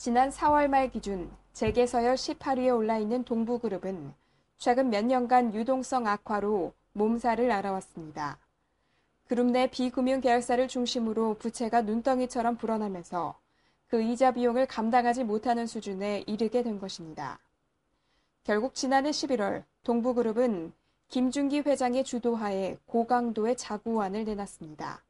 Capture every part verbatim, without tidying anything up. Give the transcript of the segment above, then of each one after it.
지난 사월 말 기준 재계 서열 십팔 위에 올라있는 동부그룹은 최근 몇 년간 유동성 악화로 몸살을 앓아왔습니다. 그룹 내 비금융 계열사를 중심으로 부채가 눈덩이처럼 불어나면서 그 이자 비용을 감당하지 못하는 수준에 이르게 된 것입니다. 결국 지난해 십일월 동부그룹은 김준기 회장의 주도하에 고강도의 자구안을 내놨습니다.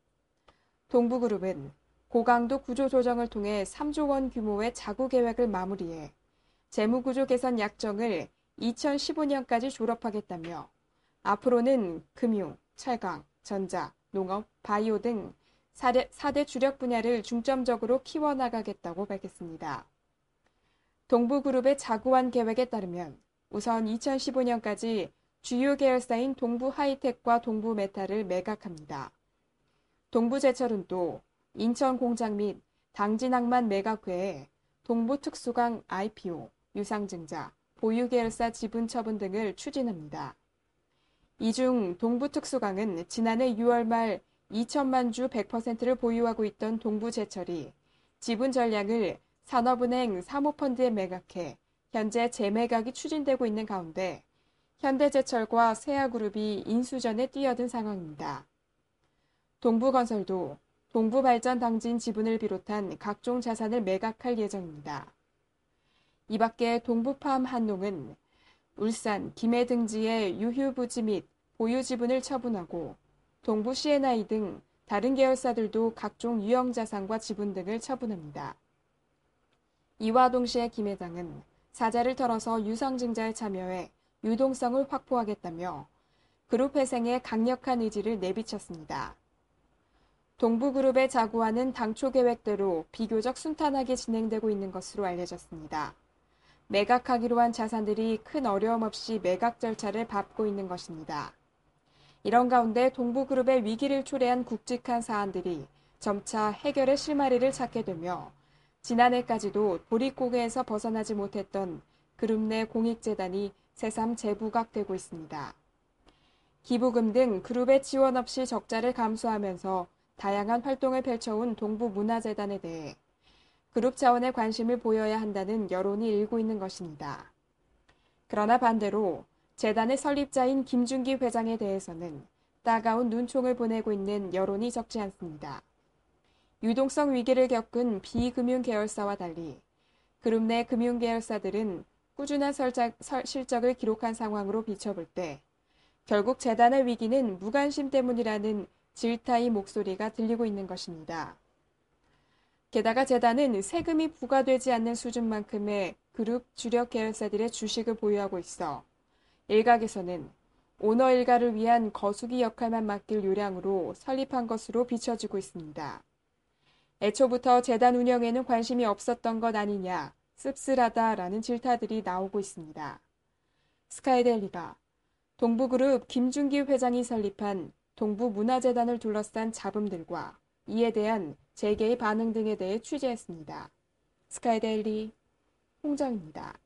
동부그룹은 고강도 구조조정을 통해 삼조 원 규모의 자구 계획을 마무리해 재무구조 개선 약정을 이천십오 년까지 졸업하겠다며 앞으로는 금융, 철강, 전자, 농업, 바이오 등 사 대 주력 분야를 중점적으로 키워나가겠다고 밝혔습니다. 동부그룹의 자구안 계획에 따르면 우선 이천십오 년까지 주요 계열사인 동부하이텍과 동부메탈을 매각합니다. 동부제철은 또 인천공장 및 당진항만 매각 외에 동부특수강 아이피오, 유상증자, 보유계열사 지분 처분 등을 추진합니다. 이 중 동부특수강은 지난해 유월 말 이천만 주 백 퍼센트를 보유하고 있던 동부제철이 지분 전량을 산업은행 사모펀드에 매각해 현재 재매각이 추진되고 있는 가운데 현대제철과 세아그룹이 인수전에 뛰어든 상황입니다. 동부건설도 동부발전 당진 지분을 비롯한 각종 자산을 매각할 예정입니다. 이 밖에 동부팜 한농은 울산, 김해 등지의 유휴부지 및 보유 지분을 처분하고 동부 씨엔아이 등 다른 계열사들도 각종 유형자산과 지분 등을 처분합니다. 이와 동시에 김 회장은 사자를 털어서 유상증자에 참여해 유동성을 확보하겠다며 그룹 회생에 강력한 의지를 내비쳤습니다. 동부그룹의 자구안은 당초 계획대로 비교적 순탄하게 진행되고 있는 것으로 알려졌습니다. 매각하기로 한 자산들이 큰 어려움 없이 매각 절차를 밟고 있는 것입니다. 이런 가운데 동부그룹의 위기를 초래한 굵직한 사안들이 점차 해결의 실마리를 찾게 되며 지난해까지도 보릿고개에서 벗어나지 못했던 그룹 내 공익재단이 새삼 재부각되고 있습니다. 기부금 등 그룹의 지원 없이 적자를 감수하면서 다양한 활동을 펼쳐온 동부문화재단에 대해 그룹 차원의 관심을 보여야 한다는 여론이 일고 있는 것입니다. 그러나 반대로 재단의 설립자인 김준기 회장에 대해서는 따가운 눈총을 보내고 있는 여론이 적지 않습니다. 유동성 위기를 겪은 비금융 계열사와 달리 그룹 내 금융 계열사들은 꾸준한 설작, 설, 실적을 기록한 상황으로 비춰볼 때 결국 재단의 위기는 무관심 때문이라는 질타의 목소리가 들리고 있는 것입니다. 게다가 재단은 세금이 부과되지 않는 수준만큼의 그룹 주력 계열사들의 주식을 보유하고 있어 일각에서는 오너 일가를 위한 거수기 역할만 맡길 요량으로 설립한 것으로 비춰지고 있습니다. 애초부터 재단 운영에는 관심이 없었던 것 아니냐, 씁쓸하다라는 질타들이 나오고 있습니다. 스카이데일리가 동부그룹 김준기 회장이 설립한 동부문화재단을 둘러싼 잡음들과 이에 대한 재계의 반응 등에 대해 취재했습니다. 스카이데일리 홍정입니다.